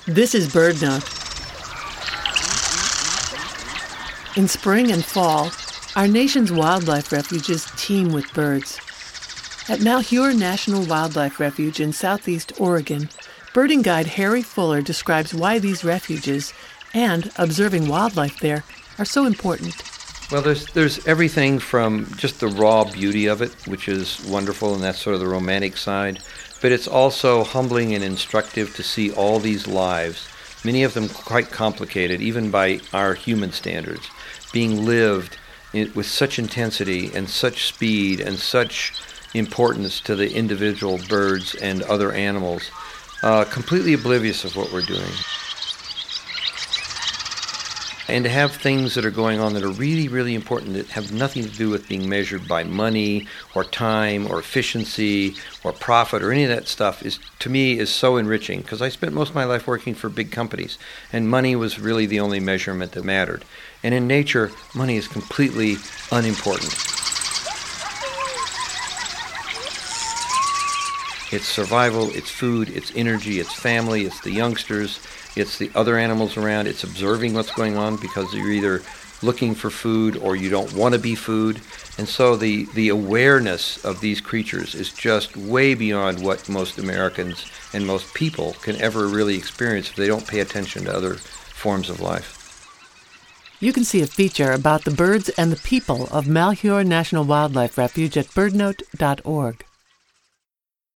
This is BirdNote. In spring and fall, our nation's wildlife refuges teem with birds. At Malheur National Wildlife Refuge in southeast Oregon, birding guide Harry Fuller describes why these refuges and observing wildlife there are so important. Well, there's everything from just the raw beauty of it, which is wonderful, and that's sort of the romantic side, but it's also humbling and instructive to see all these lives, many of them quite complicated, even by our human standards, being lived with such intensity and such speed and such importance to the individual birds and other animals, completely oblivious of what we're doing. And to have things that are going on that are really, really important that have nothing to do with being measured by money or time or efficiency or profit or any of that stuff is, to me, is so enriching, because I spent most of my life working for big companies, and money was really the only measurement that mattered. And in nature, money is completely unimportant. It's survival, it's food, it's energy, it's family, it's the youngsters, it's the other animals around, it's observing what's going on because you're either looking for food or you don't want to be food. And so the awareness of these creatures is just way beyond what most Americans and most people can ever really experience if they don't pay attention to other forms of life. You can see a feature about the birds and the people of Malheur National Wildlife Refuge at birdnote.org.